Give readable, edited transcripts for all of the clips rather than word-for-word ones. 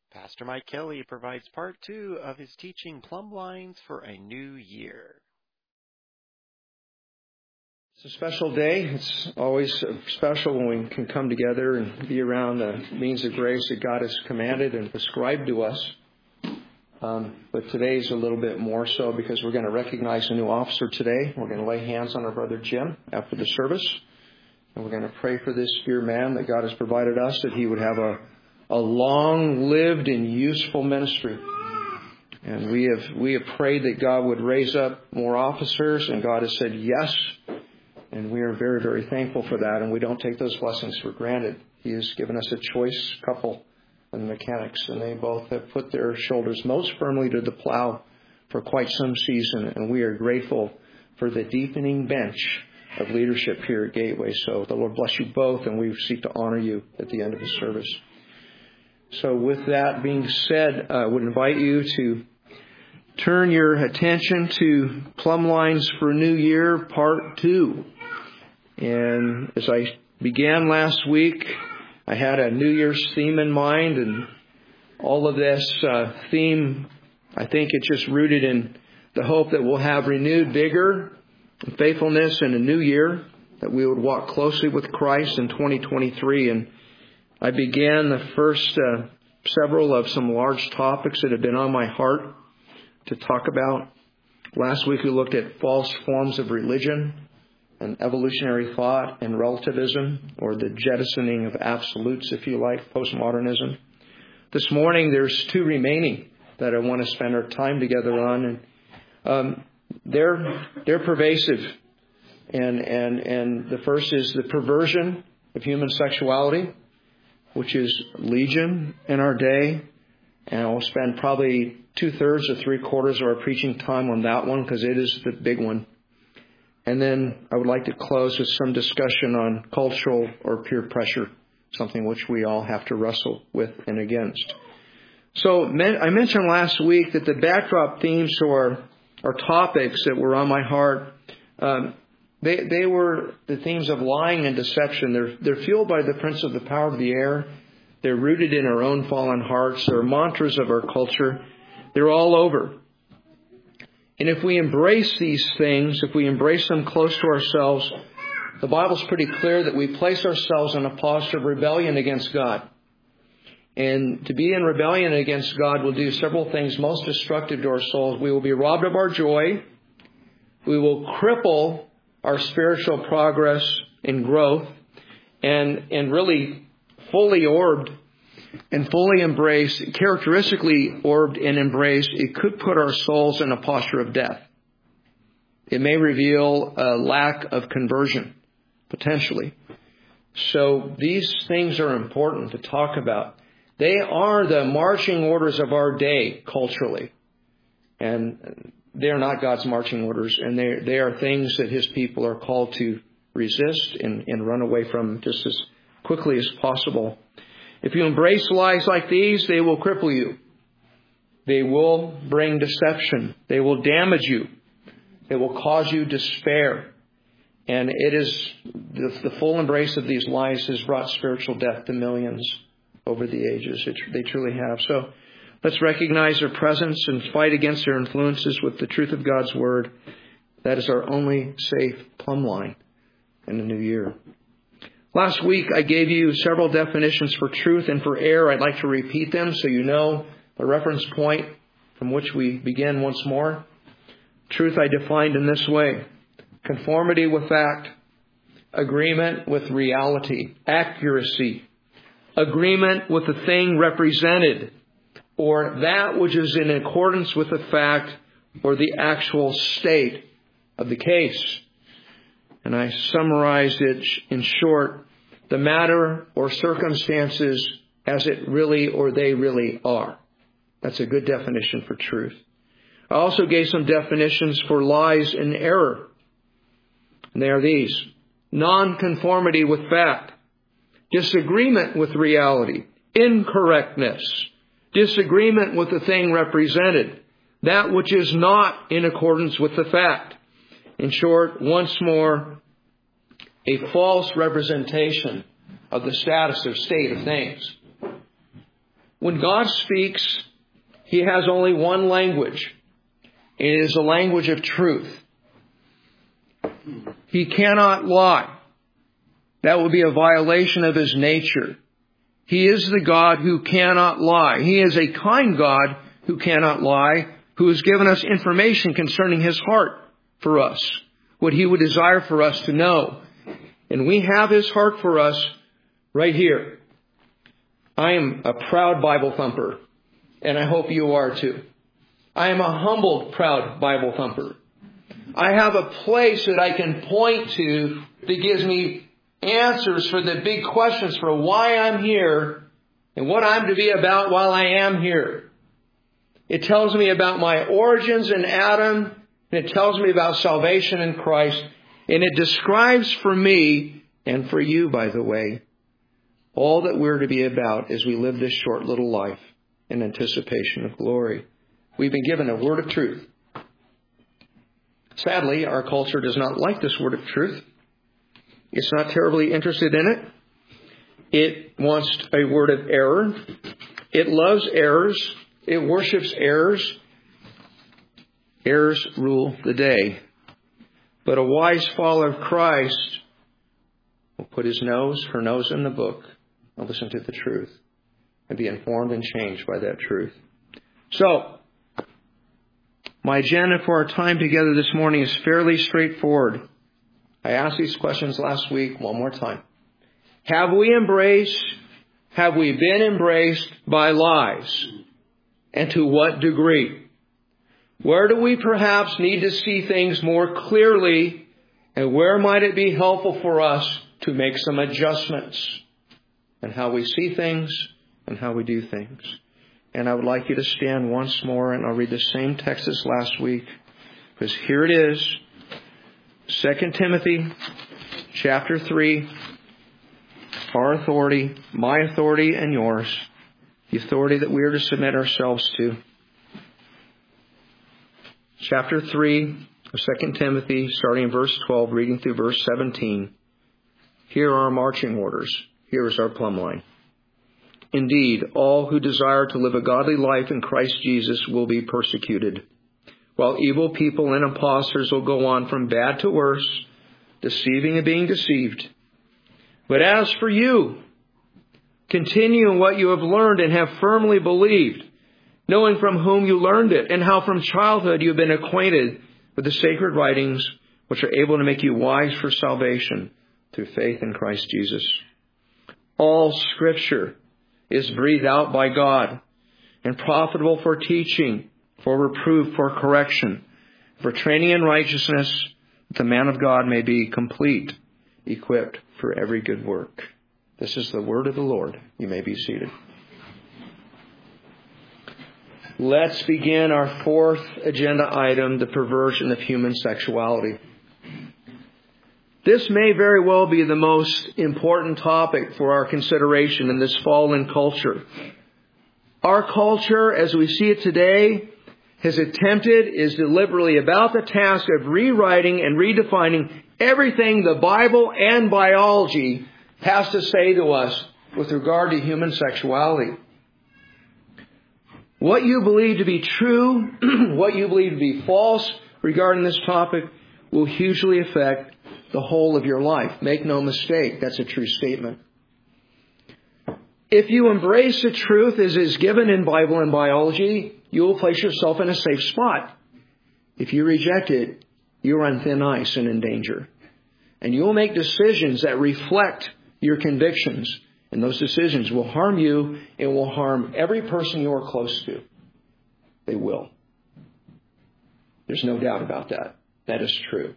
Pastor Mike Kelly provides part 2 of his teaching, Plumb Lines for a New Year. It's a special day. It's always special when we can come together and be around the means of grace that God has commanded and prescribed to us. But today is a little bit more so because we're going to recognize a new officer today. We're going to lay hands on our brother Jim after the service. And we're going to pray for this dear man that God has provided us, that he would have a long-lived and useful ministry. And we have prayed that God would raise up more officers, and God has said yes. And we are very, very thankful for that, and we don't take those blessings for granted. He has given us a choice couple in the mechanics, and they both have put their shoulders most firmly to the plow for quite some season, and we are grateful for the deepening bench of leadership here at Gateway. So the Lord bless you both, and we seek to honor you at the end of the service. So with that being said, I would invite you to turn your attention to Plumb Lines for a New Year, Part 2. And as I began last week, I had a New Year's theme in mind, and all of this theme, I think it's just rooted in the hope that we'll have renewed vigor and faithfulness in a new year, that we would walk closely with Christ in 2023. And I began the first several of some large topics that have been on my heart to talk about. Last week we looked at false forms of religion and evolutionary thought and relativism, or the jettisoning of absolutes, if you like, postmodernism. This morning there's 2 remaining that I want to spend our time together on, and they're pervasive. And the first is the perversion of human sexuality, which is legion in our day. And I'll spend probably 2/3 or 3/4 of our preaching time on that one, because it is the big one. And then I would like to close with some discussion on cultural or peer pressure, something which we all have to wrestle with and against. So I mentioned last week that the backdrop themes to our topics that were on my heart, they were the themes of lying and deception. They're fueled by the prince of the power of the air. They're rooted in our own fallen hearts. They're mantras of our culture. They're all over. And if we embrace these things, if we embrace them close to ourselves, the Bible's pretty clear that we place ourselves in a posture of rebellion against God. And to be in rebellion against God will do several things most destructive to our souls. We will be robbed of our joy. We will cripple our spiritual progress and growth, and really fully orbed and fully embraced, characteristically orbed and embraced, it could put our souls in a posture of death. It may reveal a lack of conversion, potentially. So these things are important to talk about. They are the marching orders of our day culturally. And they are not God's marching orders, and they are things that His people are called to resist and run away from just as quickly as possible. If you embrace lies like these, they will cripple you. They will bring deception. They will damage you. They will cause you despair. And it is the full embrace of these lies has brought spiritual death to millions over the ages. They truly have. So let's recognize their presence and fight against their influences with the truth of God's Word. That is our only safe plumb line in the new year. Last week, I gave you several definitions for truth and for error. I'd like to repeat them so you know the reference point from which we begin once more. Truth I defined in this way: conformity with fact, agreement with reality, accuracy, agreement with the thing represented, or that which is in accordance with the fact or the actual state of the case. And I summarized it in short: the matter or circumstances as it really or they really are. That's a good definition for truth. I also gave some definitions for lies and error. And they are these: nonconformity with fact, disagreement with reality, incorrectness, disagreement with the thing represented, that which is not in accordance with the fact. In short, once more, a false representation of the status or state of things. When God speaks, He has only one language. It is the language of truth. He cannot lie. That would be a violation of His nature. He is the God who cannot lie. He is a kind God who cannot lie, who has given us information concerning His heart for us, what He would desire for us to know. And we have His heart for us right here. I am a proud Bible thumper, and I hope you are too. I am a humbled, proud Bible thumper. I have a place that I can point to that gives me answers for the big questions for why I'm here and what I'm to be about while I am here. It tells me about my origins in Adam, and it tells me about salvation in Christ, and it describes for me, and for you, by the way, all that we're to be about as we live this short little life in anticipation of glory. We've been given a word of truth. Sadly, our culture does not like this word of truth. It's not terribly interested in it. It wants a word of error. It loves errors. It worships errors. Errors rule the day. But a wise follower of Christ will put her nose in the book and listen to the truth and be informed and changed by that truth. So, my agenda for our time together this morning is fairly straightforward. I asked these questions last week one more time. Have we been embraced by lies? And to what degree? Where do we perhaps need to see things more clearly? And where might it be helpful for us to make some adjustments in how we see things and how we do things? And I would like you to stand once more, and I'll read the same text as last week, because here it is. 2 Timothy chapter 3, our authority, my authority and yours, the authority that we are to submit ourselves to. Chapter 3 of 2 Timothy, starting in verse 12, reading through verse 17. Here are our marching orders. Here is our plumb line. Indeed, all who desire to live a godly life in Christ Jesus will be persecuted, while evil people and impostors will go on from bad to worse, deceiving and being deceived. But as for you, continue in what you have learned and have firmly believed, knowing from whom you learned it, and how from childhood you have been acquainted with the sacred writings, which are able to make you wise for salvation through faith in Christ Jesus. All Scripture is breathed out by God and profitable for teaching, for reproof, for correction, for training in righteousness, that the man of God may be complete, equipped for every good work. This is the word of the Lord. You may be seated. Let's begin our fourth agenda item, the perversion of human sexuality. This may very well be the most important topic for our consideration in this fallen culture. Our culture, as we see it today, is deliberately about the task of rewriting and redefining everything the Bible and biology has to say to us with regard to human sexuality. What you believe to be true, what you believe to be false regarding this topic will hugely affect the whole of your life. Make no mistake, that's a true statement. If you embrace the truth as is given in Bible and biology, you will place yourself in a safe spot. If you reject it, you're on thin ice and in danger. And you will make decisions that reflect your convictions. And those decisions will harm you and will harm every person you are close to. They will. There's no doubt about that. That is true.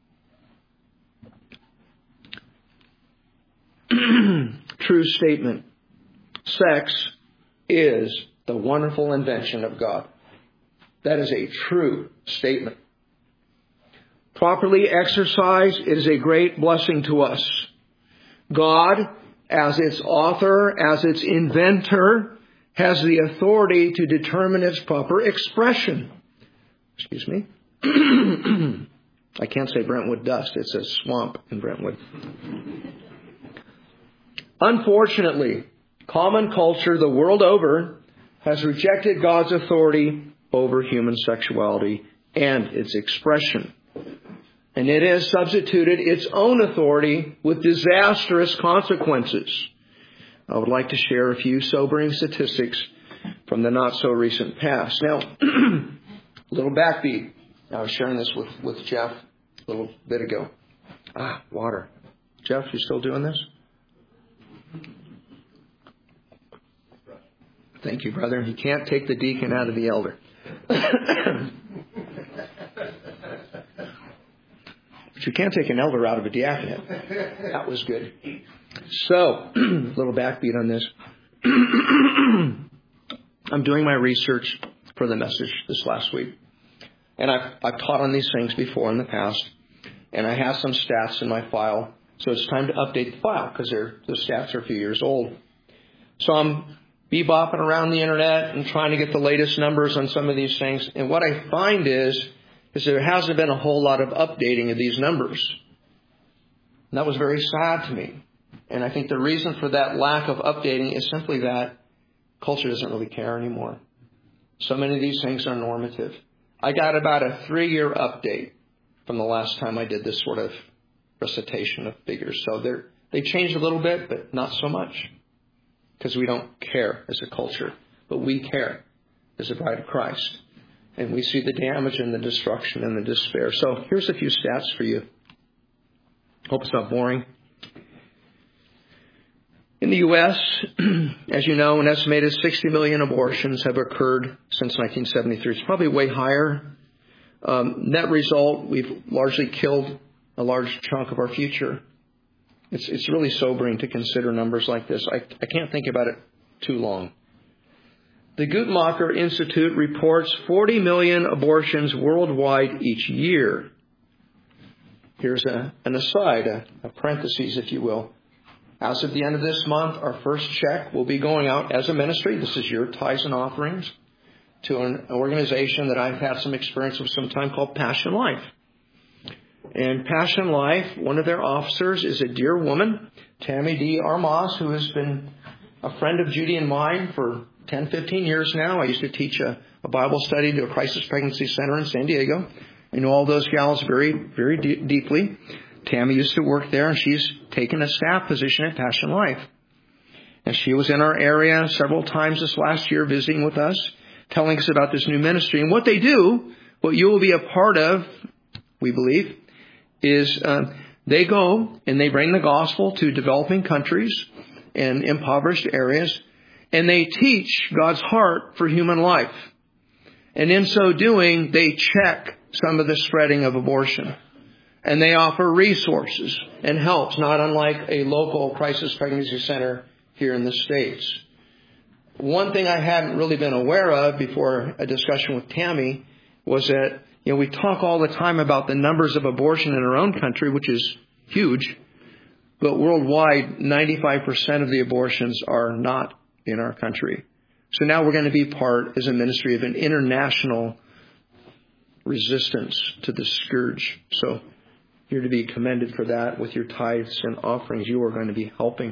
True statement. Sex is the wonderful invention of God. That is a true statement. Properly exercised, it is a great blessing to us. God, as its author, as its inventor, has the authority to determine its proper expression. Excuse me. I can't say Brentwood dust. It's a swamp in Brentwood. Unfortunately, Common culture the world over has rejected God's authority over human sexuality and its expression. And it has substituted its own authority with disastrous consequences. I would like to share a few sobering statistics from the not-so-recent past. Now, a little backbeat. I was sharing this with Jeff a little bit ago. Water. Jeff, you still doing this? Thank you, brother. You can't take the deacon out of the elder. But you can't take an elder out of a diaconate. That was good. So, a little backbeat on this. I'm doing my research for the message this last week. And I've taught on these things before in the past. And I have some stats in my file. So it's time to update the file because the stats are a few years old. So I'm bebopping around the internet and trying to get the latest numbers on some of these things. And what I find is there hasn't been a whole lot of updating of these numbers. And that was very sad to me. And I think the reason for that lack of updating is simply that culture doesn't really care anymore. So many of these things are normative. I got about a 3-year update from the last time I did this sort of recitation of figures. So they changed a little bit, but not so much. Because we don't care as a culture. But we care as a bride of Christ. And we see the damage and the destruction and the despair. So here's a few stats for you. Hope it's not boring. In the U.S., as you know, an estimated 60 million abortions have occurred since 1973. It's probably way higher. Net result, we've largely killed a large chunk of our future. It's really sobering to consider numbers like this. I can't think about it too long. The Guttmacher Institute reports 40 million abortions worldwide each year. Here's an aside, a parenthesis, if you will. As of the end of this month, our first check will be going out as a ministry. This is your tithes and offerings to an organization that I've had some experience with some time called Passion Life. And Passion Life, one of their officers is a dear woman, Tammy D. Armas, who has been a friend of Judy and mine for 10, 15 years now. I used to teach a Bible study to a crisis pregnancy center in San Diego. I know all those gals very, very deeply. Tammy used to work there, and she's taken a staff position at Passion Life. And she was in our area several times this last year visiting with us, telling us about this new ministry. And what they do, what you will be a part of, we believe, is they go and they bring the gospel to developing countries and impoverished areas, and they teach God's heart for human life. And in so doing, they check some of the spreading of abortion. And they offer resources and helps, not unlike a local crisis pregnancy center here in the States. One thing I hadn't really been aware of before a discussion with Tammy was that, we talk all the time about the numbers of abortion in our own country, which is huge. But worldwide, 95% of the abortions are not in our country. So now we're going to be part, as a ministry, of an international resistance to the scourge. So you're to be commended for that with your tithes and offerings. You are going to be helping.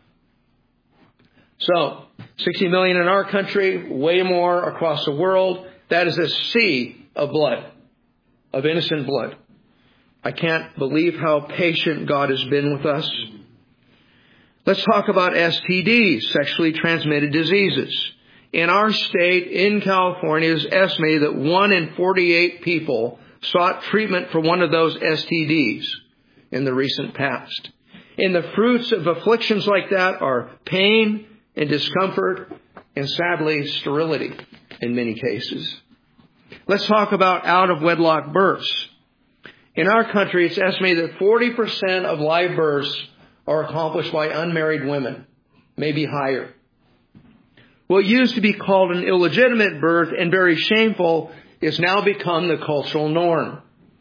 So, 60 million in our country, way more across the world. That is a sea of blood, of innocent blood. I can't believe how patient God has been with us. Let's talk about STDs, sexually transmitted diseases. In our state, in California, it is estimated that 1 in 48 people sought treatment for one of those STDs in the recent past. And the fruits of afflictions like that are pain and discomfort and, sadly, sterility in many cases. Let's talk about out-of-wedlock births. In our country, it's estimated that 40% of live births are accomplished by unmarried women, maybe higher. What used to be called an illegitimate birth and very shameful has now become the cultural norm.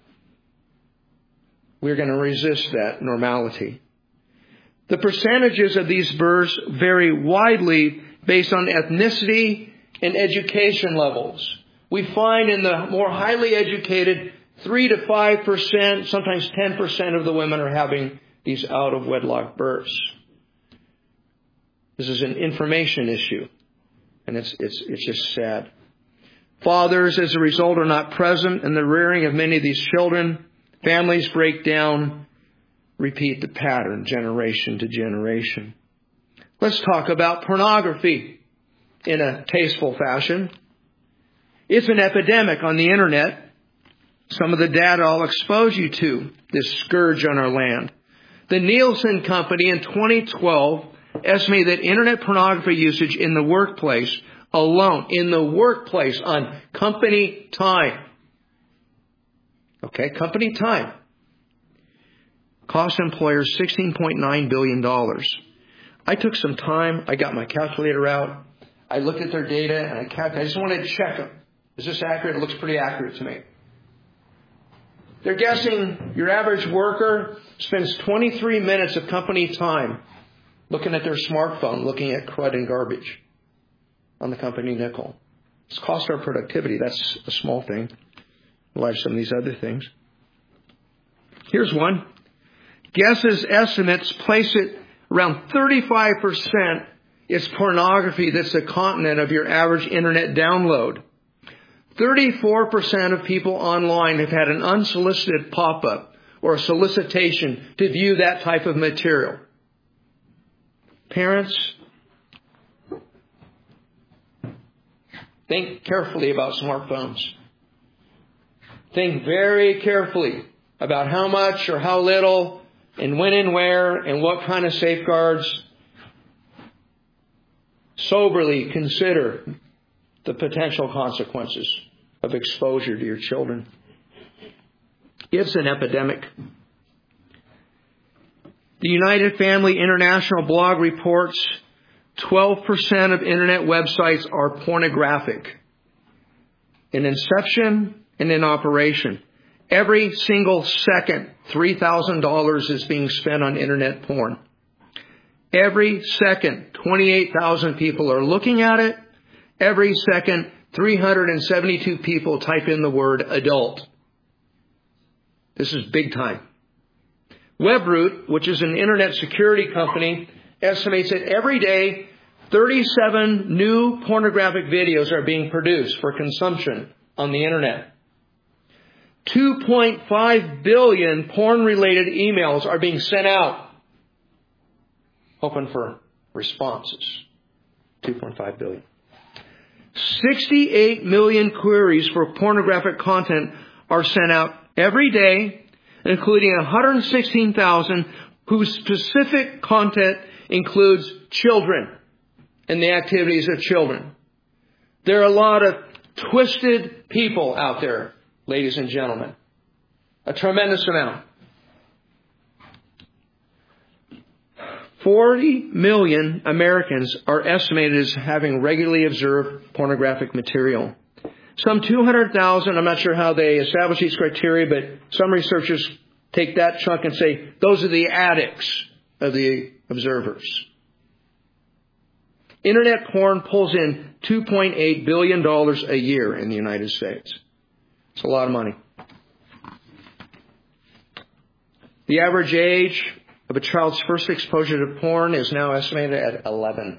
We're going to resist that normality. The percentages of these births vary widely based on ethnicity and education levels. We find in the more highly educated, 3 to 5%, sometimes 10% of the women are having these out-of-wedlock births. This is an information issue. And it's just sad. Fathers, as a result, are not present in the rearing of many of these children. Families break down, repeat the pattern generation to generation. Let's talk about pornography in a tasteful fashion. It's an epidemic on the internet. Some of the data I'll expose you to, this scourge on our land. The Nielsen Company in 2012 estimated that internet pornography usage in the workplace alone, in the workplace on company time, company time, cost employers $16.9 billion. I took some time. I got my calculator out. I looked at their data and I just wanted to check them. Is this accurate? It looks pretty accurate to me. They're guessing your average worker spends 23 minutes of company time looking at their smartphone, looking at crud and garbage on the company nickel. It's cost our productivity. That's a small thing. We'll have some of these other things. Here's one. Guesses, estimates place it around 35% is pornography that's the content of your average internet download. 34% of people online have had an unsolicited pop-up or a solicitation to view that type of material. Parents, think carefully about smartphones. Think very carefully about how much or how little and when and where and what kind of safeguards. Soberly consider the potential consequences of exposure to your children. It's an epidemic. The United Family International blog reports 12% of internet websites are pornographic. In inception and in operation. Every single second, $3,000 is being spent on internet porn. Every second, 28,000 people are looking at it. Every second, 372 people type in the word adult. This is big time. Webroot, which is an internet security company, estimates that every day 37 new pornographic videos are being produced for consumption on the internet. 2.5 billion porn-related emails are being sent out, hoping for responses. 2.5 billion. 68 million queries for pornographic content are sent out every day, including 116,000 whose specific content includes children and the activities of children. There are a lot of twisted people out there, ladies and gentlemen. A tremendous amount. 40 million Americans are estimated as having regularly observed pornographic material. Some 200,000, I'm not sure how they establish these criteria, but some researchers take that chunk and say those are the addicts of the observers. Internet porn pulls in $2.8 billion a year in the United States. It's a lot of money. The average age of a child's first exposure to porn is now estimated at 11.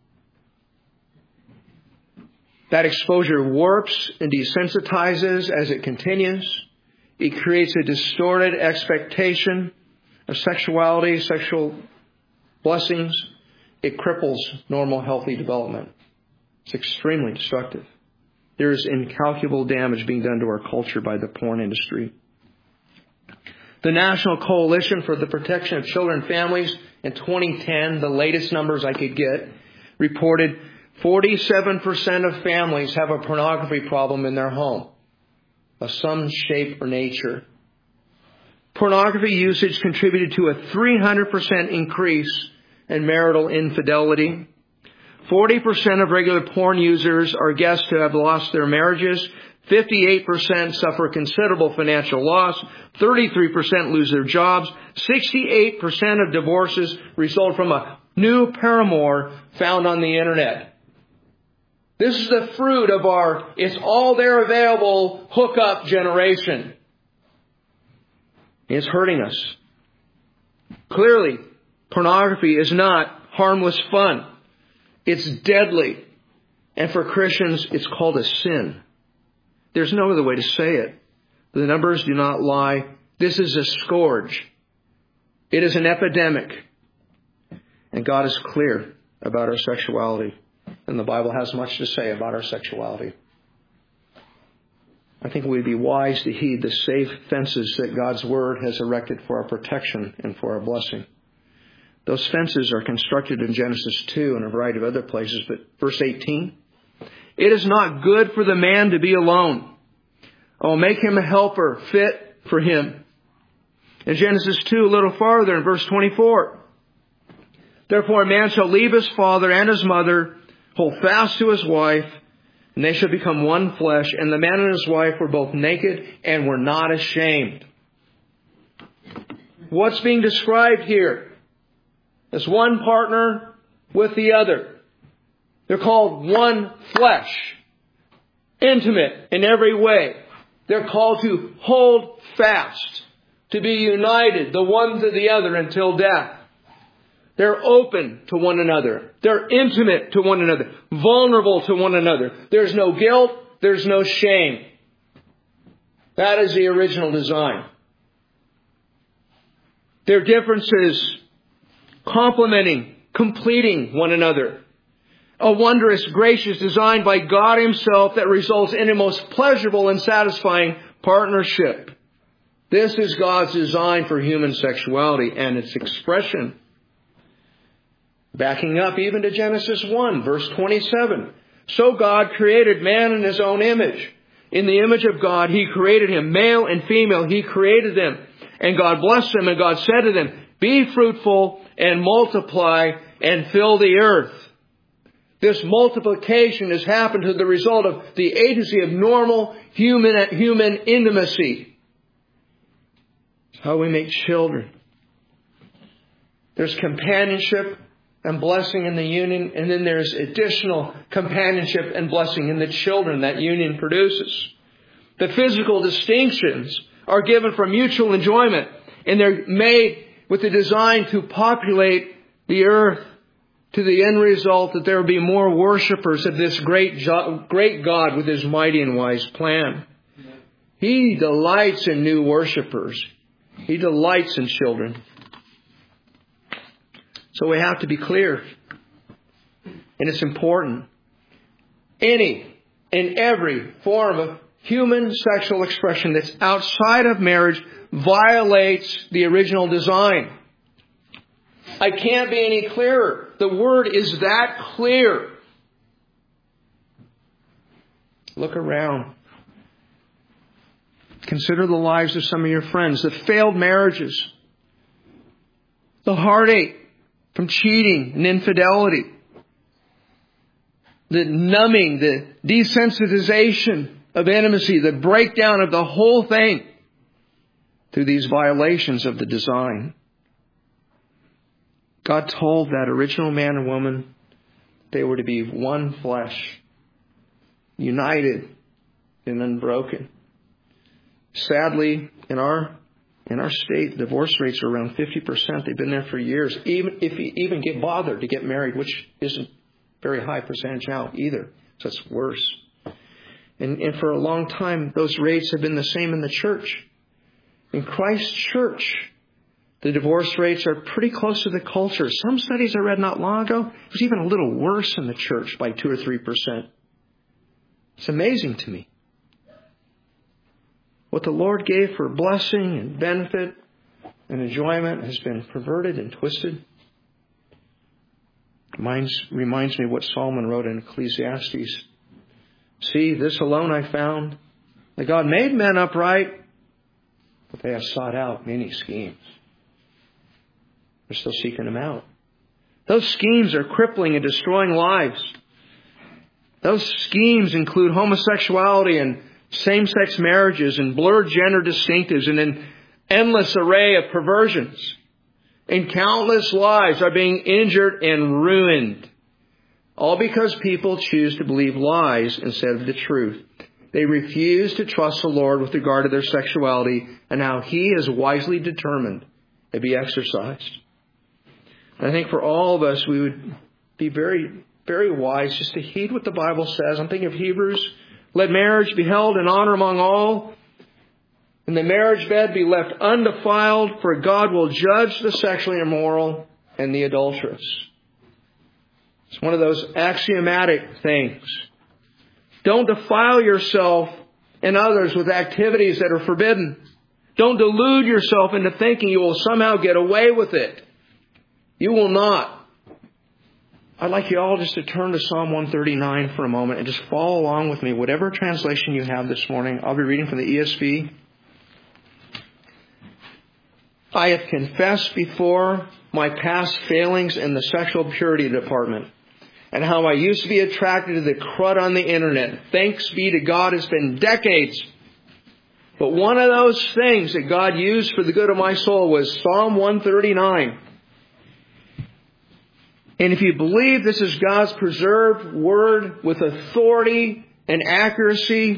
That exposure warps and desensitizes as it continues. It creates a distorted expectation of sexuality, sexual blessings. It cripples normal, healthy development. It's extremely destructive. There is incalculable damage being done to our culture by the porn industry. The National Coalition for the Protection of Children and Families in 2010, the latest numbers I could get, reported 47% of families have a pornography problem in their home of some shape or nature. Pornography usage contributed to a 300% increase in marital infidelity. 40% of regular porn users are guessed to have lost their marriages. 58% suffer considerable financial loss. 33% lose their jobs. 68% of divorces result from a new paramour found on the internet. This is the fruit of our it's all there available hookup generation. It's hurting us. Clearly, pornography is not harmless fun. It's deadly. And for Christians, it's called a sin. There's no other way to say it. The numbers do not lie. This is a scourge. It is an epidemic. And God is clear about our sexuality. And the Bible has much to say about our sexuality. I think we'd be wise to heed the safe fences that God's Word has erected for our protection and for our blessing. Those fences are constructed in Genesis 2 and a variety of other places. But verse 18, it is not good for the man to be alone. I will make him a helper fit for him. In Genesis 2, a little farther, in verse 24, therefore a man shall leave his father and his mother, hold fast to his wife, and they shall become one flesh. And the man and his wife were both naked and were not ashamed. What's being described here? As one partner with the other. They're called one flesh. Intimate in every way. They're called to hold fast. To be united, the one to the other until death. They're open to one another. They're intimate to one another. Vulnerable to one another. There's no guilt. There's no shame. That is the original design. Their differences complementing, completing one another. A wondrous, gracious design by God Himself that results in a most pleasurable and satisfying partnership. This is God's design for human sexuality and its expression. Backing up even to Genesis 1, verse 27. So God created man in His own image. In the image of God, He created him. Male and female, He created them. And God blessed them, and God said to them, be fruitful and multiply and fill the earth. This multiplication has happened as the result of the agency of normal human intimacy. It's how we make children. There's companionship and blessing in the union, and then there's additional companionship and blessing in the children that union produces. The physical distinctions are given for mutual enjoyment, and they're made with the design to populate the earth to the end result that there will be more worshipers of this great God with His mighty and wise plan. He delights in new worshipers. He delights in children. So we have to be clear. And it's important. Any and every form of human sexual expression that's outside of marriage violates the original design. I can't be any clearer. The Word is that clear. Look around. Consider the lives of some of your friends, the failed marriages, the heartache from cheating and infidelity, the numbing, the desensitization of intimacy, the breakdown of the whole thing through these violations of the design. God told that original man and woman they were to be one flesh, united and unbroken. Sadly, in our state, divorce rates are around 50%. They've been there for years. Even if you even get bothered to get married, which isn't very high percentage now either. So it's worse. And for a long time, those rates have been the same in the church. In Christ's church, the divorce rates are pretty close to the culture. Some studies I read not long ago, it was even a little worse in the church by 2 or 3%. It's amazing to me. What the Lord gave for blessing and benefit and enjoyment has been perverted and twisted. Reminds me what Solomon wrote in Ecclesiastes. See, this alone I found, that God made men upright, but they have sought out many schemes. They're still seeking them out. Those schemes are crippling and destroying lives. Those schemes include homosexuality and same-sex marriages and blurred gender distinctives and an endless array of perversions. And countless lives are being injured and ruined. All because people choose to believe lies instead of the truth. They refuse to trust the Lord with regard to their sexuality and how He has wisely determined to be exercised. And I think for all of us, we would be very very wise just to heed what the Bible says. I'm thinking of Hebrews. Let marriage be held in honor among all, and the marriage bed be left undefiled, for God will judge the sexually immoral and the adulterous. It's one of those axiomatic things. Don't defile yourself and others with activities that are forbidden. Don't delude yourself into thinking you will somehow get away with it. You will not. I'd like you all just to turn to Psalm 139 for a moment and just follow along with me. Whatever translation you have this morning, I'll be reading from the ESV. I have confessed before my past failings in the sexual purity department and how I used to be attracted to the crud on the internet. Thanks be to God, it's been decades. But one of those things that God used for the good of my soul was Psalm 139. And if you believe this is God's preserved word with authority and accuracy,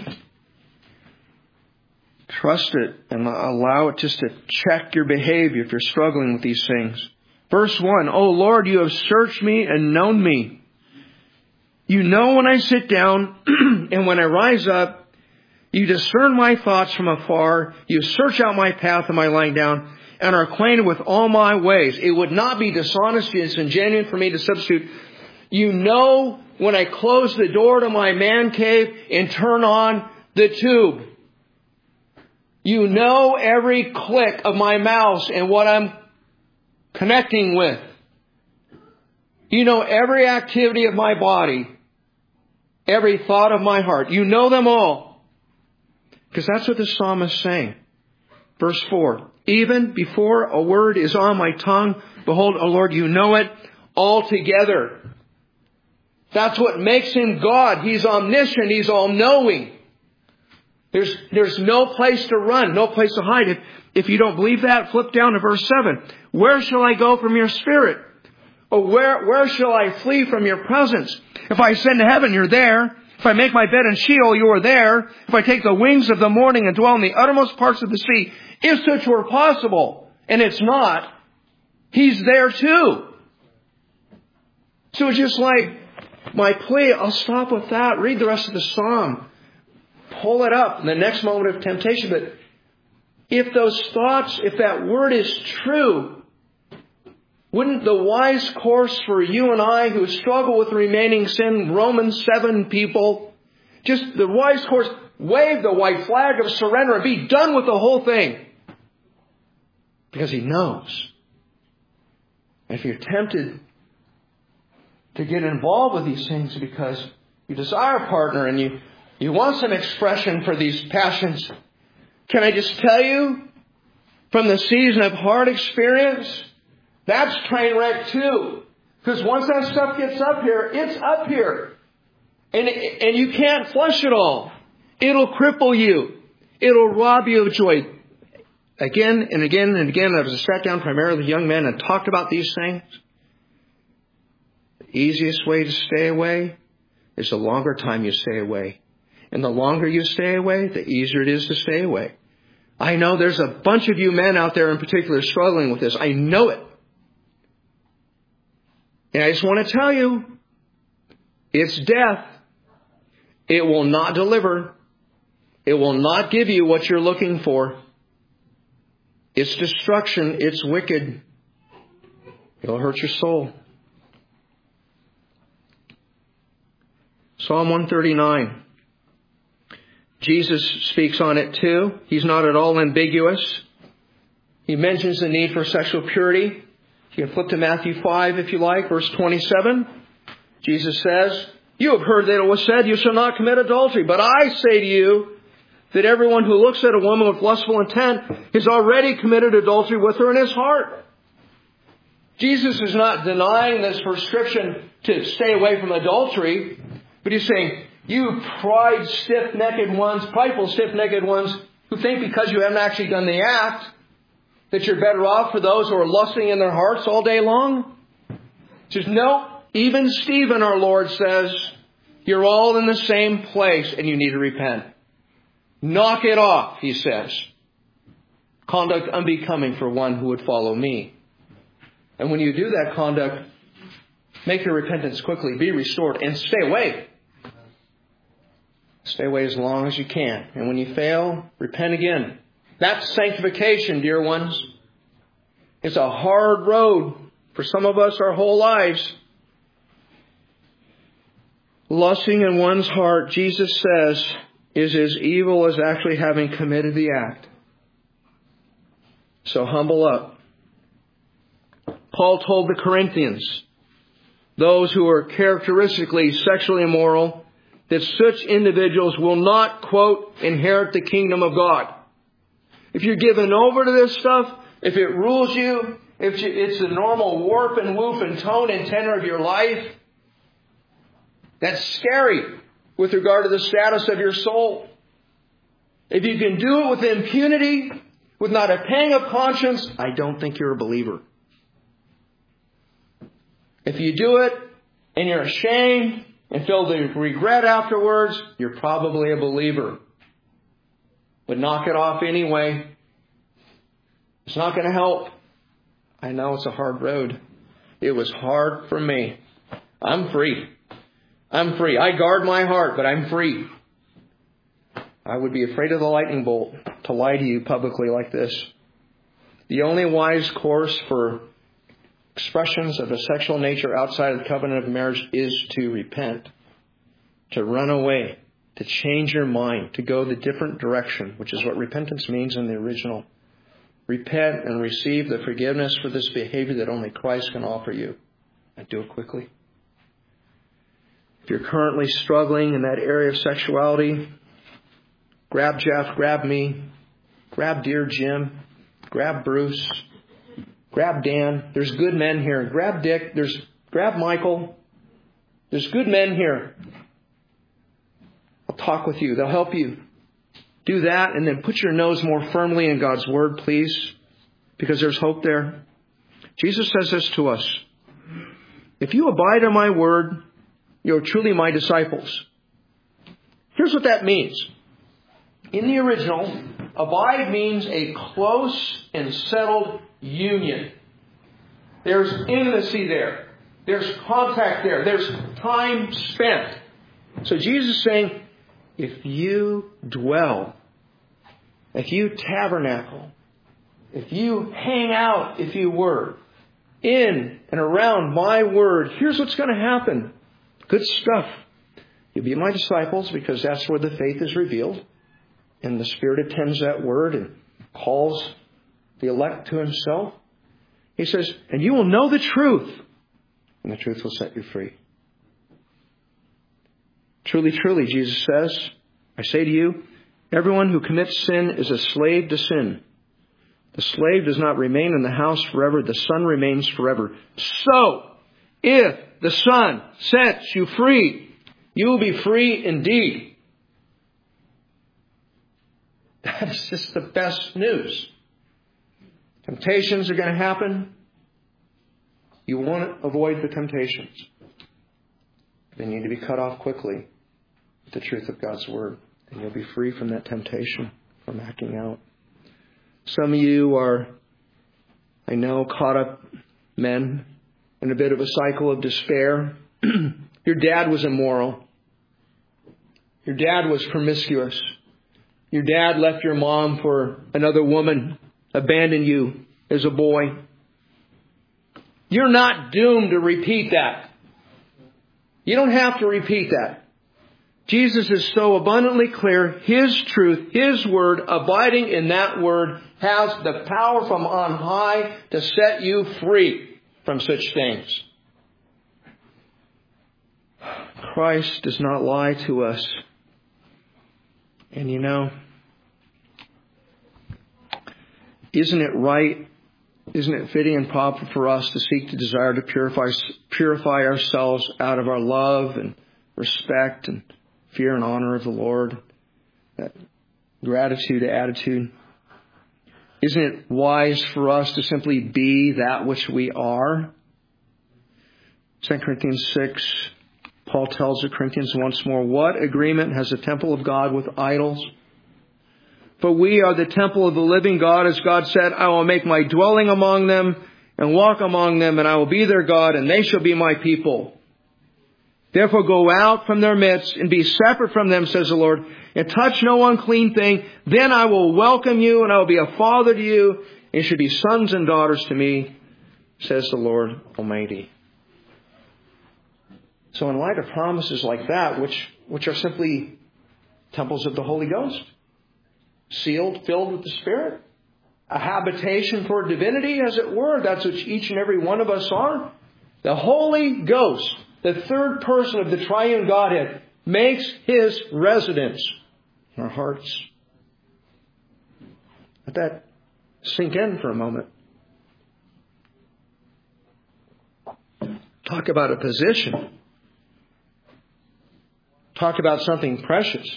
trust it and allow it just to check your behavior if you're struggling with these things. Verse 1, O Lord, you have searched me and known me. You know when I sit down and when I rise up. You discern my thoughts from afar. You search out my path and my lying down and are acquainted with all my ways. It would not be dishonest and disingenuous for me to substitute. You know when I close the door to my man cave and turn on the tube. You know every click of my mouse and what I'm connecting with. You know every activity of my body, every thought of my heart. You know them all. Because that's what the psalmist is saying. Verse 4, even before a word is on my tongue, behold, O Lord, you know it altogether. That's what makes him God. He's omniscient. He's all-knowing. There's no place to run, no place to hide. If you don't believe that, flip down to verse 7. Where shall I go from your spirit? Or where shall I flee from your presence? If I ascend to heaven, you're there. If I make my bed in Sheol, you are there. If I take the wings of the morning and dwell in the uttermost parts of the sea, if such were possible, and it's not, he's there too. So it's just like my plea, I'll stop with that. Read the rest of the psalm. Pull it up in the next moment of temptation. But if those thoughts, if that word is true, wouldn't the wise course for you and I who struggle with remaining sin, Romans 7 people, just the wise course, wave the white flag of surrender and be done with the whole thing? Because he knows. And if you're tempted to get involved with these things because you desire a partner and you want some expression for these passions, can I just tell you from the season of hard experience, that's train wreck too. Because once that stuff gets up here, it's up here. And you can't flush it all. It'll cripple you. It'll rob you of joy. Again and again and again, as I sat down primarily with young men and talked about these things, the easiest way to stay away is the longer time you stay away. And the longer you stay away, the easier it is to stay away. I know there's a bunch of you men out there in particular struggling with this. I know it. And I just want to tell you, it's death. It will not deliver. It will not give you what you're looking for. It's destruction. It's wicked. It'll hurt your soul. Psalm 139. Jesus speaks on it too. He's not at all ambiguous. He mentions the need for sexual purity. You can flip to Matthew 5 if you like, verse 27. Jesus says, you have heard that it was said, you shall not commit adultery. But I say to you that everyone who looks at a woman with lustful intent has already committed adultery with her in his heart. Jesus is not denying this prescription to stay away from adultery, but he's saying, you prideful, stiff-necked ones who think because you haven't actually done the act that you're better off for those who are lusting in their hearts all day long. He says, no, even Stephen, our Lord, says, you're all in the same place and you need to repent. Knock it off, he says. Conduct unbecoming for one who would follow me. And when you do that conduct, Make your repentance quickly. Be restored. And stay away. Stay away as long as you can. And when you fail, repent again. That's sanctification, dear ones. It's a hard road for some of us our whole lives. Lusting in one's heart, Jesus says, is as evil as actually having committed the act. So humble up. Paul told the Corinthians, those who are characteristically sexually immoral, that such individuals will not, quote, inherit the kingdom of God. If you're given over to this stuff, if it rules you, if it's the normal warp and woof and tone and tenor of your life, that's scary with regard to the status of your soul. If you can do it with impunity, with not a pang of conscience, I don't think you're a believer. If you do it and you're ashamed and feel the regret afterwards, you're probably a believer. But knock it off anyway. It's not going to help. I know it's a hard road. It was hard for me. I'm free. I'm free. I guard my heart, but I'm free. I would be afraid of the lightning bolt to lie to you publicly like this. The only wise course for expressions of a sexual nature outside of the covenant of marriage is to repent, to run away, to change your mind, to go the different direction, which is what repentance means in the original. Repent and receive the forgiveness for this behavior that only Christ can offer you. And do it quickly. If you're currently struggling in that area of sexuality, grab Jeff, grab me, grab dear Jim, grab Bruce, grab Dan. There's good men here. Grab Dick. Grab Michael. There's good men here. I'll talk with you. They'll help you. Do that and then put your nose more firmly in God's Word, please, because there's hope there. Jesus says this to us. If you abide in my Word, you're truly my disciples. Here's what that means. In the original, abide means a close and settled union. There's intimacy there. There's contact there. There's time spent. So Jesus is saying, if you dwell, if you tabernacle, if you hang out, if you were, in and around my Word, here's what's going to happen. Good stuff. You'll be my disciples because that's where the faith is revealed. And the Spirit attends that Word and calls the elect to Himself. He says, and you will know the truth, and the truth will set you free. Truly, truly, Jesus says, I say to you, everyone who commits sin is a slave to sin. The slave does not remain in the house forever. The son remains forever. So, if the Son sets you free, you will be free indeed. That's just the best news. Temptations are going to happen. You want to avoid the temptations. They need to be cut off quickly with the truth of God's Word. And you'll be free from that temptation, from acting out. Some of you are, I know, caught up men in a bit of a cycle of despair. Your dad was immoral. Your dad was promiscuous. Your dad left your mom for another woman, abandoned you as a boy. You're not doomed to repeat that. You don't have to repeat that. Jesus is so abundantly clear. His truth, His Word, abiding in that Word, has the power from on high to set you free from such things. Christ does not lie to us. And you know, isn't it right, isn't it fitting and proper for us to seek to desire to purify ourselves out of our love and respect and fear and honor of the Lord? That gratitude attitude. Isn't it wise for us to simply be that which we are? 2 Corinthians 6, Paul tells the Corinthians once more, what agreement has the temple of God with idols? For we are the temple of the living God, as God said, I will make my dwelling among them, and walk among them, and I will be their God, and they shall be my people. Therefore go out from their midst and be separate from them, says the Lord, and touch no unclean thing. Then I will welcome you, and I will be a father to you, and you should be sons and daughters to me, says the Lord Almighty. So in light of promises like that, which are simply temples of the Holy Ghost, sealed, filled with the Spirit, a habitation for divinity, as it were, that's what each and every one of us are. The Holy Ghost, the third person of the triune Godhead, makes His residence in our hearts. Let that sink in for a moment. Talk about a position. Talk about something precious.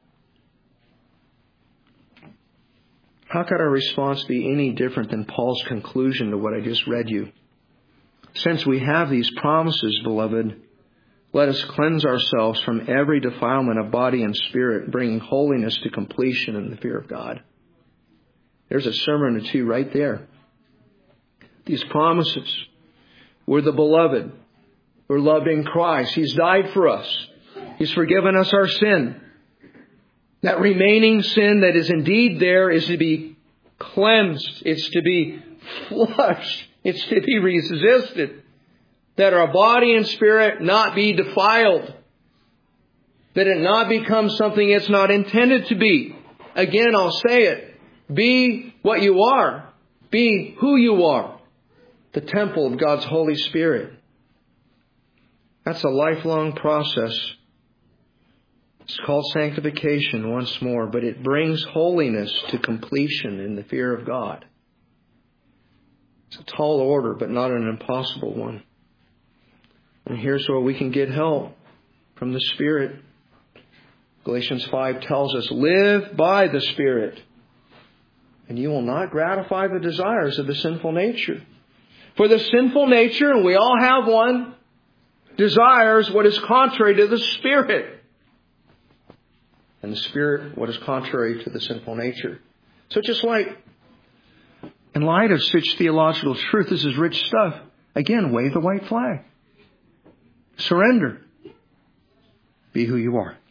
How could our response be any different than Paul's conclusion to what I just read you? Since we have these promises, beloved, let us cleanse ourselves from every defilement of body and spirit, bringing holiness to completion in the fear of God. There's a sermon or two right there. These promises. We're the beloved. We're loved in Christ. He's died for us. He's forgiven us our sin. That remaining sin that is indeed there is to be cleansed. It's to be flushed. It's to be resisted. That our body and spirit not be defiled. That it not become something it's not intended to be. Again, I'll say it. Be what you are. Be who you are. The temple of God's Holy Spirit. That's a lifelong process. It's called sanctification once more, but it brings holiness to completion in the fear of God. It's a tall order, but not an impossible one. And here's where we can get help from the Spirit. Galatians 5 tells us, live by the Spirit, and you will not gratify the desires of the sinful nature. For the sinful nature, and we all have one, desires what is contrary to the Spirit. And the Spirit, what is contrary to the sinful nature. So just like, in light of such theological truth, this is rich stuff. Again, wave the white flag. Surrender. Be who you are.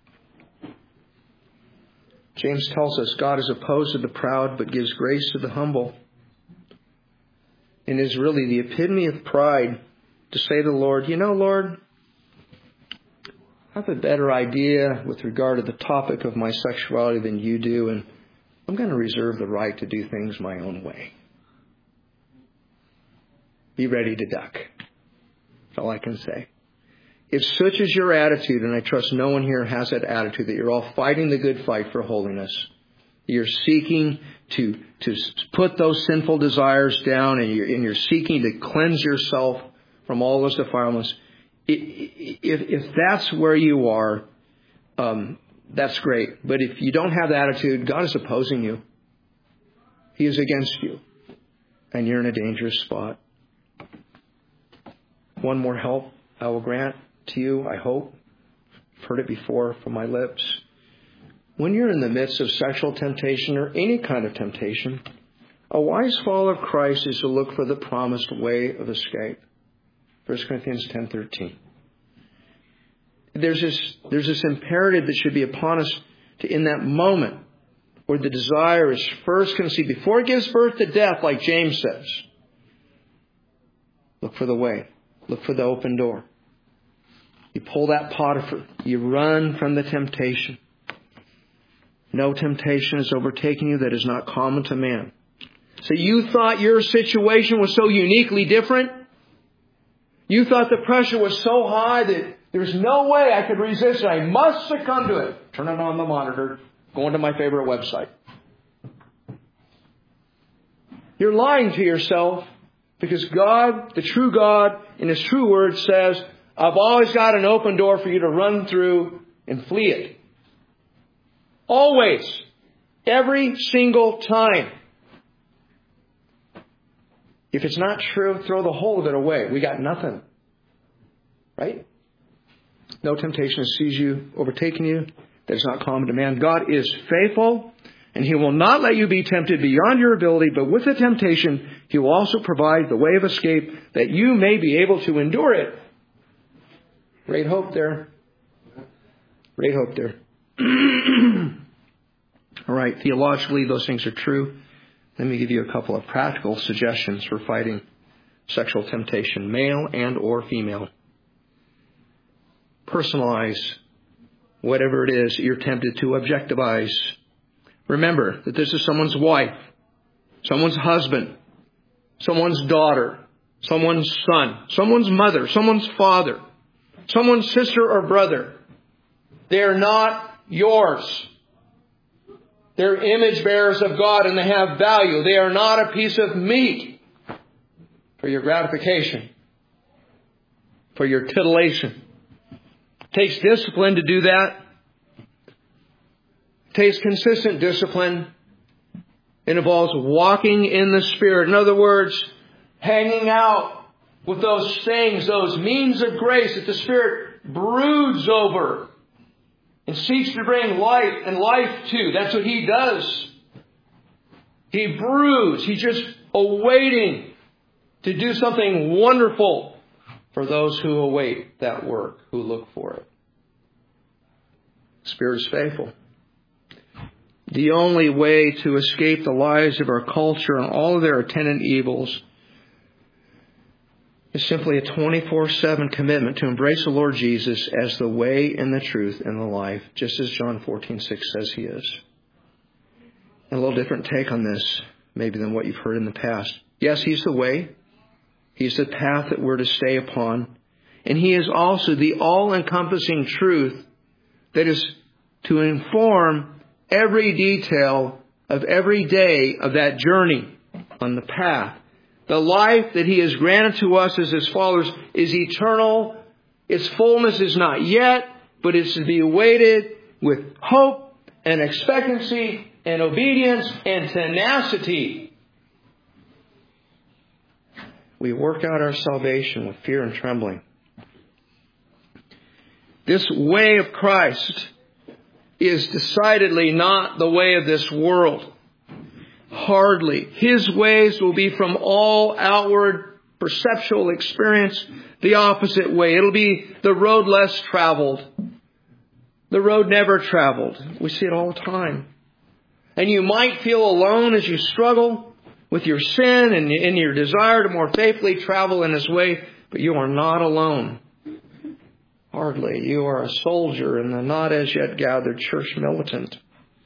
James tells us God is opposed to the proud, but gives grace to the humble. And is really the epitome of pride to say to the Lord, you know, Lord, I have a better idea with regard to the topic of my sexuality than you do, and I'm going to reserve the right to do things my own way. Be ready to duck. That's all I can say. If such is your attitude, and I trust no one here has that attitude, that you're all fighting the good fight for holiness, you're seeking to put those sinful desires down, and you're seeking to cleanse yourself from all those defilements, if that's where you are, that's great. But if you don't have that attitude, God is opposing you. He is against you. And you're in a dangerous spot. One more help I will grant to you, I hope. I've heard it before from my lips. When you're in the midst of sexual temptation or any kind of temptation, a wise follower of Christ is to look for the promised way of escape. 1 Corinthians 10:13. There's this imperative that should be upon us to, in that moment where the desire is first conceived, before it gives birth to death, like James says, look for the way. Look for the open door. You pull that Potiphar. You run from the temptation. No temptation has overtaken you that is not common to man. So you thought your situation was so uniquely different? You thought the pressure was so high that there's no way I could resist it. I must succumb to it. Turn it on the monitor. Go into my favorite website. You're lying to yourself because God, the true God, in His true word says, I've always got an open door for you to run through and flee it. Always. Every single time. If it's not true, throw the whole of it away. We got nothing. Right? No temptation has seized you, overtaken you, that is not common to man. God is faithful And He will not let you be tempted beyond your ability, but with the temptation, He will also provide the way of escape that you may be able to endure it. Great hope there. Great hope there. All right, theologically, those things are true. Let me give you a couple of practical suggestions for fighting sexual temptation, male and or female. Personalize whatever it is you're tempted to objectivize. Remember that this is someone's wife, someone's husband, someone's daughter, someone's son, someone's mother, someone's father, someone's sister or brother. They're not yours. They're image bearers of God and they have value. They are not a piece of meat for your gratification, for your titillation. It takes discipline to do that. It takes consistent discipline. It involves walking in the Spirit. In other words, hanging out with those things, those means of grace that the Spirit broods over and seeks to bring light and life to. That's what He does. He broods. He's just awaiting to do something wonderful for those who await that work, who look for it. The Spirit is faithful. The only way to escape the lies of our culture and all of their attendant evils is simply a 24/7 commitment to embrace the Lord Jesus as the way and the truth and the life, just as John 14:6 says He is. And a little different take on this, maybe than what you've heard in the past. Yes, He's the way. He's the path that we're to stay upon. And He is also the all-encompassing truth that is to inform every detail of every day of that journey on the path. The life that He has granted to us as His followers is eternal. Its fullness is not yet, but it's to be awaited with hope and expectancy and obedience and tenacity. We work out our salvation with fear and trembling. This way of Christ is decidedly not the way of this world. Hardly. His ways will be from all outward perceptual experience the opposite way. It'll be the road less traveled. The road never traveled. We see it all the time. And you might feel alone as you struggle with your sin and in your desire to more faithfully travel in His way, but you are not alone. Hardly. You are a soldier in the not as yet gathered church militant.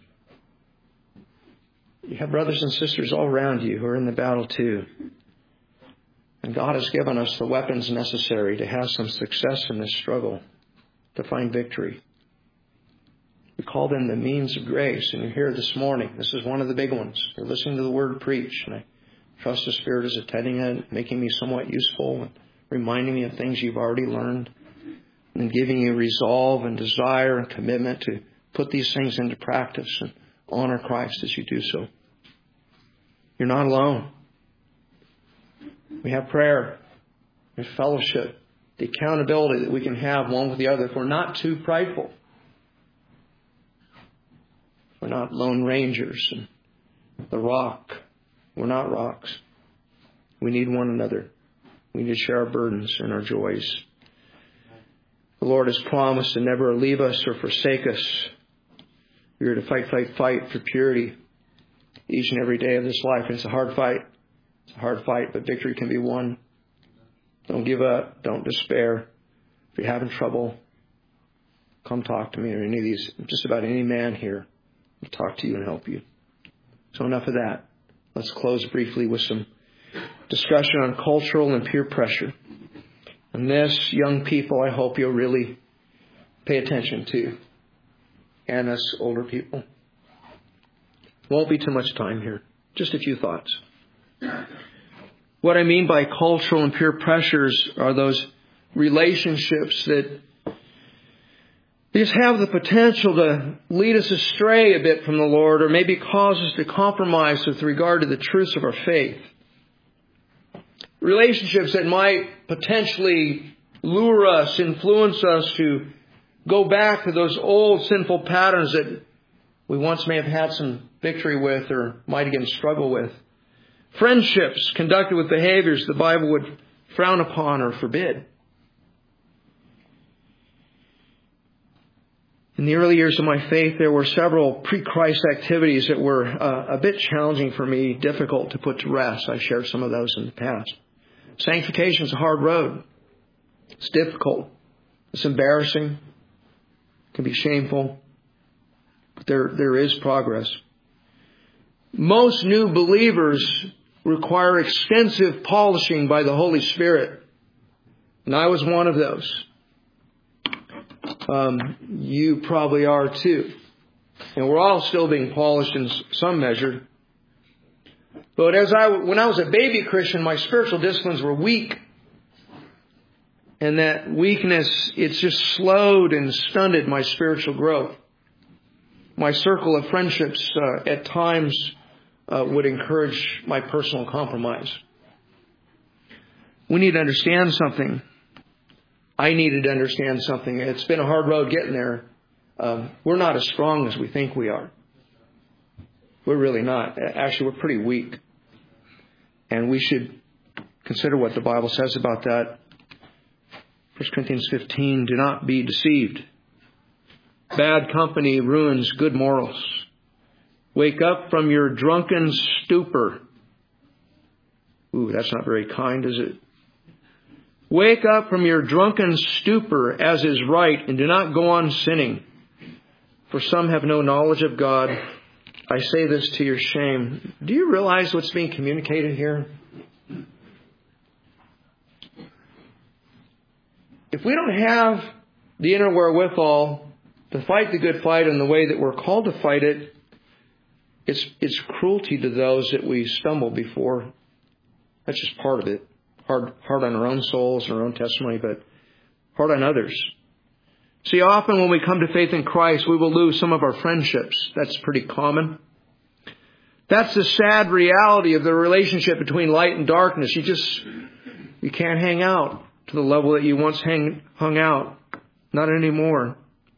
You have brothers and sisters all around you who are in the battle too. And God has given us the weapons necessary to have some success in this struggle, to find victory. We call them the means of grace. And you're here this morning. This is one of the big ones. You're listening to the Word preached. And I trust the Spirit is attending it, making me somewhat useful and reminding me of things you've already learned. And giving you resolve and desire and commitment to put these things into practice and honor Christ as you do so. You're not alone. We have prayer. There's fellowship. The accountability that we can have one with the other if we're not too prideful. We're not lone rangers and the rock. We're not rocks. We need one another. We need to share our burdens and our joys. The Lord has promised to never leave us or forsake us. We are to fight for purity each and every day of this life. And it's a hard fight. It's a hard fight, but victory can be won. Don't give up. Don't despair. If you're having trouble, come talk to me or any of these, just about any man here will talk to you and help you. So enough of that. Let's close briefly with some discussion on cultural and peer pressure. And this, young people, I hope you'll really pay attention to. And us older people. Won't be too much time here. Just a few thoughts. What I mean by cultural and peer pressures are those relationships that just have the potential to lead us astray a bit from the Lord, or maybe cause us to compromise with regard to the truths of our faith. Relationships that might potentially lure us, influence us to go back to those old sinful patterns that we once may have had some victory with or might again struggle with. Friendships conducted with behaviors the Bible would frown upon or forbid. In the early years of my faith, there were several pre-Christ activities that were a bit challenging for me, difficult to put to rest. I shared some of those in the past. Sanctification is a hard road. It's difficult. It's embarrassing. It can be shameful. But there is progress. Most new believers require extensive polishing by the Holy Spirit. And I was one of those. You probably are too. And we're all still being polished in some measure. But when I was a baby Christian, my spiritual disciplines were weak. And that weakness, it's just slowed and stunted my spiritual growth. My circle of friendships at times would encourage my personal compromise. We need to understand something. I needed to understand something. It's been a hard road getting there. We're not as strong as we think we are. We're really not. Actually, we're pretty weak. And we should consider what the Bible says about that. 1 Corinthians 15, do not be deceived. Bad company ruins good morals. Wake up from your drunken stupor. Ooh, that's not very kind, is it? Wake up from your drunken stupor, as is right, and do not go on sinning. For some have no knowledge of God. I say this to your shame. Do you realize what's being communicated here? If we don't have the inner wherewithal to fight the good fight in the way that we're called to fight it, it's cruelty to those that we stumble before. That's just part of it. Hard on our own souls and our own testimony, but hard on others. See, often when we come to faith in Christ, we will lose some of our friendships. That's pretty common. That's the sad reality of the relationship between light and darkness. You can't hang out to the level that you once hung out. Not anymore.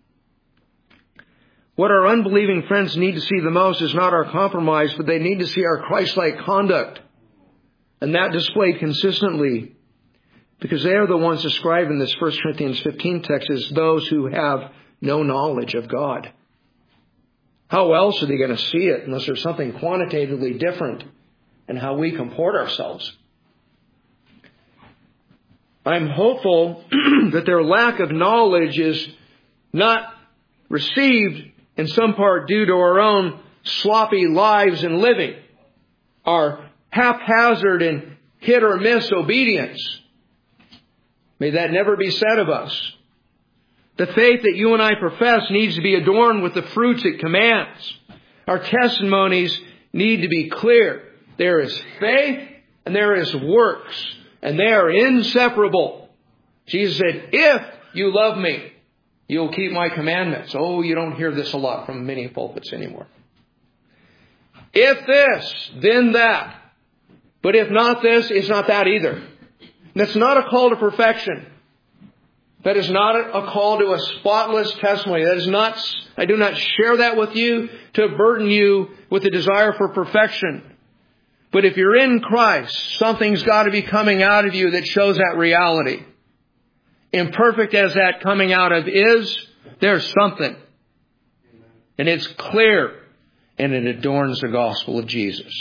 What our unbelieving friends need to see the most is not our compromise, but they need to see our Christ-like conduct. And that displayed consistently, because they are the ones described in this 1 Corinthians 15 text as those who have no knowledge of God. How else are they going to see it unless there's something quantitatively different in how we comport ourselves? I'm hopeful that their lack of knowledge is not received in some part due to our own sloppy lives and living, our haphazard and hit or miss obedience. May that never be said of us. The faith that you and I profess needs to be adorned with the fruits it commands. Our testimonies need to be clear. There is faith and there is works, and they are inseparable. Jesus said, if you love me, you'll keep my commandments. Oh, you don't hear this a lot from many pulpits anymore. If this, then that. But if not this, it's not that either. That's not a call to perfection. That is not a call to a spotless testimony. That is not, I do not share that with you to burden you with the desire for perfection. But if you're in Christ, something's got to be coming out of you that shows that reality. Imperfect as that coming out of is, there's something. And it's clear. And it adorns the gospel of Jesus.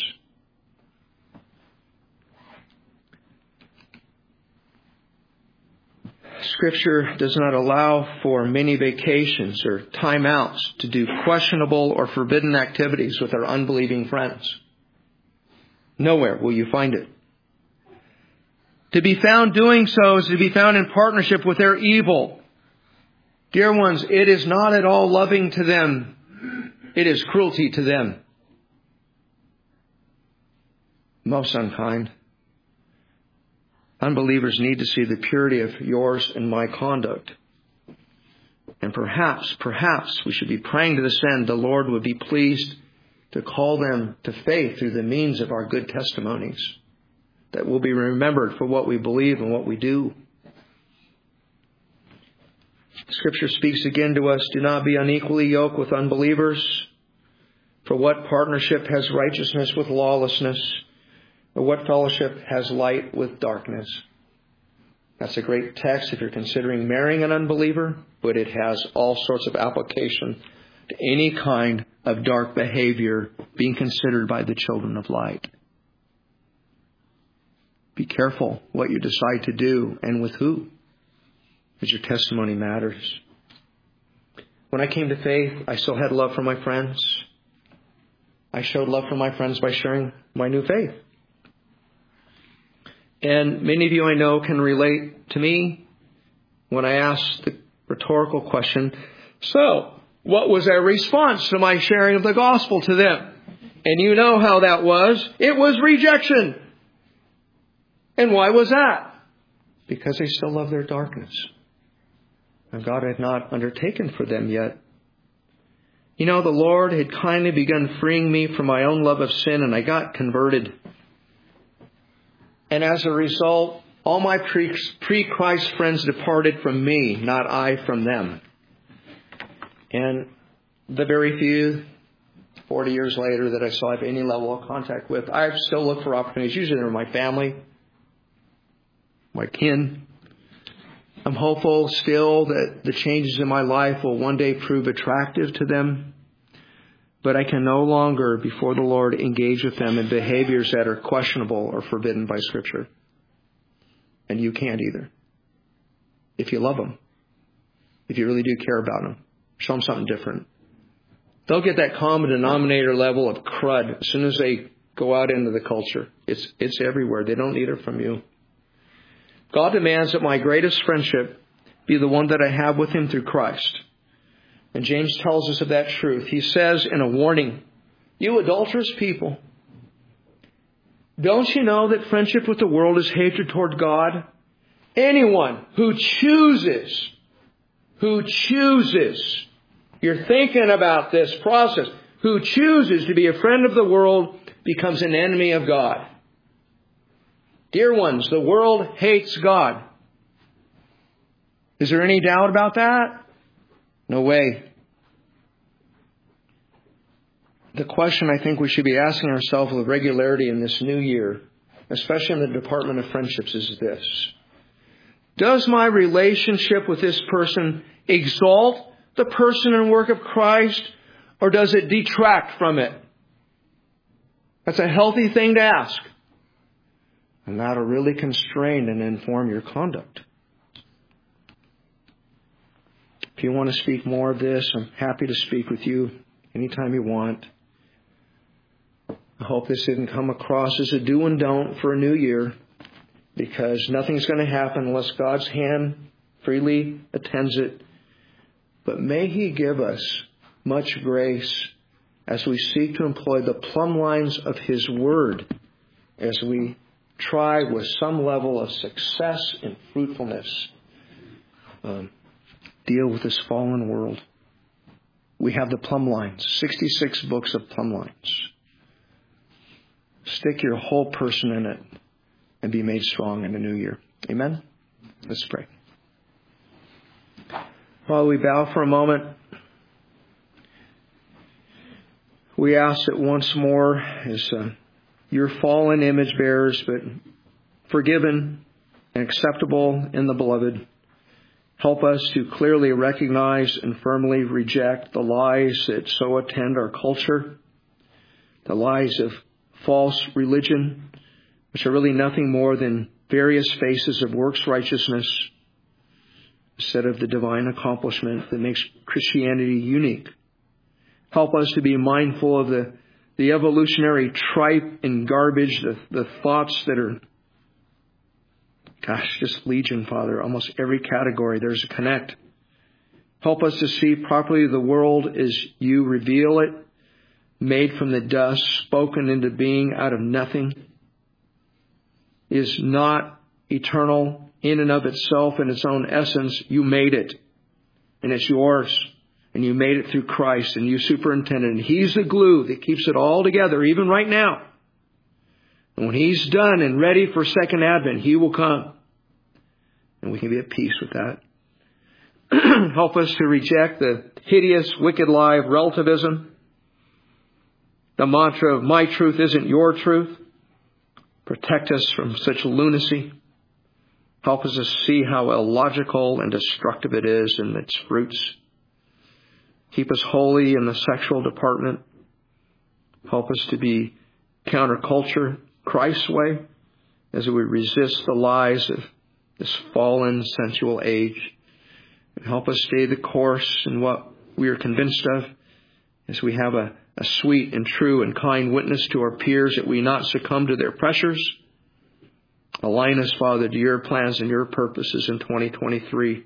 Scripture does not allow for many vacations or timeouts to do questionable or forbidden activities with our unbelieving friends. Nowhere will you find it. To be found doing so is to be found in partnership with their evil. Dear ones, it is not at all loving to them. It is cruelty to them. Most unkind. Unbelievers need to see the purity of yours and my conduct. And perhaps we should be praying to this end the Lord would be pleased to call them to faith through the means of our good testimonies, that will be remembered for what we believe and what we do. Scripture speaks again to us, do not be unequally yoked with unbelievers. For what partnership has righteousness with lawlessness? Or what fellowship has light with darkness? That's a great text if you're considering marrying an unbeliever, but it has all sorts of application to any kind of dark behavior being considered by the children of light. Be careful what you decide to do and with who, because your testimony matters. When I came to faith, I still had love for my friends. I showed love for my friends by sharing my new faith. And many of you I know can relate to me when I ask the rhetorical question, so what was their response to my sharing of the gospel to them? And you know how that was. It was rejection. And why was that? Because they still love their darkness. And God had not undertaken for them yet. You know, the Lord had kindly begun freeing me from my own love of sin, and I got converted. And as a result, all my pre-Christ friends departed from me, not I from them. And the very few, 40 years later, that I still have any level of contact with, I still look for opportunities. Usually they're my family, my kin. I'm hopeful still that the changes in my life will one day prove attractive to them. But I can no longer, before the Lord, engage with them in behaviors that are questionable or forbidden by Scripture. And you can't either. If you love them. If you really do care about them. Show them something different. They'll get that common denominator level of crud as soon as they go out into the culture. It's everywhere. They don't need it from you. God demands that my greatest friendship be the one that I have with Him through Christ. And James tells us of that truth. He says in a warning, you adulterous people, don't you know that friendship with the world is hatred toward God? Anyone who chooses, you're thinking about this process, who chooses to be a friend of the world becomes an enemy of God. Dear ones, the world hates God. Is there any doubt about that? No way. The question I think we should be asking ourselves with regularity in this new year, especially in the Department of Friendships, is this. Does my relationship with this person exalt the person and work of Christ, or does it detract from it? That's a healthy thing to ask. And that'll really constrain and inform your conduct. If you want to speak more of this, I'm happy to speak with you anytime you want. I hope this didn't come across as a do and don't for a new year, because nothing's going to happen unless God's hand freely attends it. But may He give us much grace as we seek to employ the plumb lines of His Word, as we try with some level of success and fruitfulness deal with this fallen world. We have the plumb lines, 66 books of plumb lines. Stick your whole person in it and be made strong in the new year. Amen? Let's pray. While we bow for a moment, we ask that once more, as your fallen image bearers, but forgiven and acceptable in the Beloved, help us to clearly recognize and firmly reject the lies that so attend our culture, the lies of false religion, which are really nothing more than various phases of works righteousness instead of the divine accomplishment that makes Christianity unique. Help us to be mindful of the evolutionary tripe and garbage, the thoughts that are, just legion, Father. Almost every category, there's a connect. Help us to see properly the world as you reveal it, made from the dust, spoken into being out of nothing, is not eternal in and of itself, in its own essence. You made it, and it's yours, and you made it through Christ, and you superintended, and He's the glue that keeps it all together, even right now. And when He's done and ready for second advent, He will come, and we can be at peace with that. Help us to reject the hideous, wicked lie of relativism, the mantra of my truth isn't your truth. Protect us from such lunacy. Help us to see how illogical and destructive it is in its roots. Keep us holy in the sexual department. Help us to be counterculture, Christ's way, as we resist the lies of this fallen, sensual age. And help us stay the course in what we are convinced of, as we have a sweet and true and kind witness to our peers, that we not succumb to their pressures. Align us, Father, to your plans and your purposes in 2023.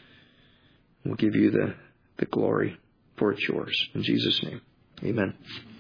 We'll give you the glory, for it's yours. In Jesus' name, amen.